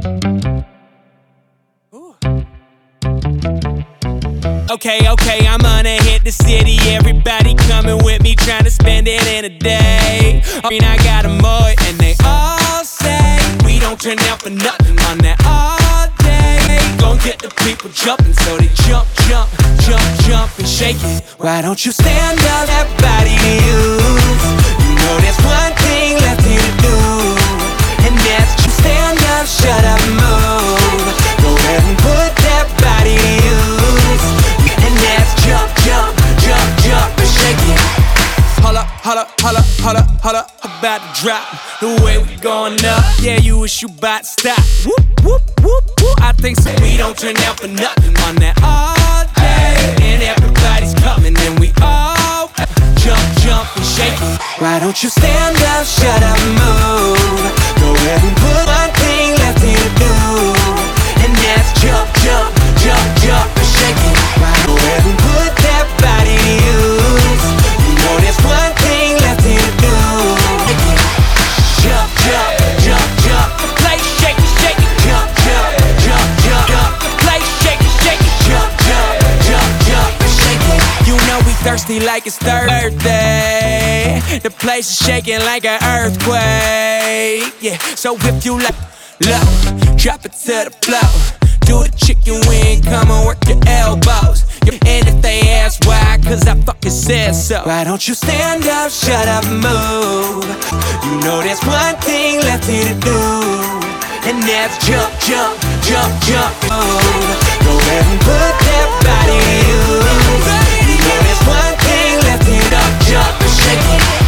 Okay, I'm gonna hit the city. Everybody coming with me, trying to spend it in a day. I mean, I got a mud, and they all say we don't turn down for nothing on that all day. Gon' get the people jumping, so they jump, jump, jump, jump and shake it. Why don't you stand up, everybody to use? You know there's one thing left here to do, and that's you stand up, shut up, move. Go ahead and put that body to use. And that's jump, jump, jump, jump and shake it. Holla, holla, holla, holla, holla, about to drop. The way we going up, yeah, you wish you bout to stop. Whoop, whoop, whoop, whoop. I think so. We don't turn down for nothing on that all day. And everybody's coming and we all jump, jump and shake it. Why don't you stand up, shut up, move. Go ahead and put one thing left here to do, and that's jump, jump, jump, jump and shake it. Go ahead and put that body to use. You know there's one thing left here to do. Jump, jump, jump, jump. The place shake it, shake it. Jump, jump, jump, jump, jump. The place shake it, shake it. Jump, jump, jump, jump and shake it. You know we thirsty like it's Thursday. The place is shaking like an earthquake. Yeah, so if you like, look, drop it to the floor. Do the chicken wing, come and work your elbows. And if they ask why, cause I fucking said so. Why don't you stand up, shut up, move? You know there's one thing left here to do, and that's jump, jump, jump, jump, move. Go ahead and put that body to use. You know there's one thing left here to jump and shake it.